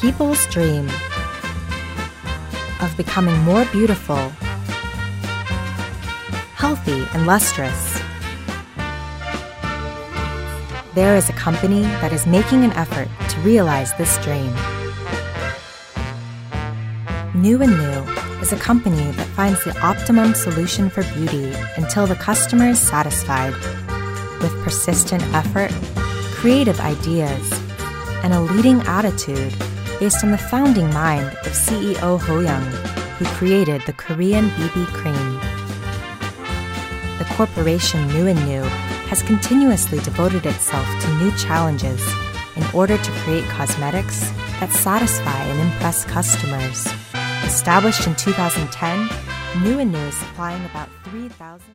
people's dream of becoming more beautiful, healthy, and lustrous. There is a company that is making an effort to realize this dream. New and New is a company that finds the optimum solution for beauty until the customer is satisfied. With persistent effort, creative ideas, and a leading attitude based on the founding mind of CEO Ho Young, who created the Korean BB cream. The corporation New and New has continuously devoted itself to new challenges in order to create cosmetics that satisfy and impress customers. Established in 2010, New and New is supplying about 3,000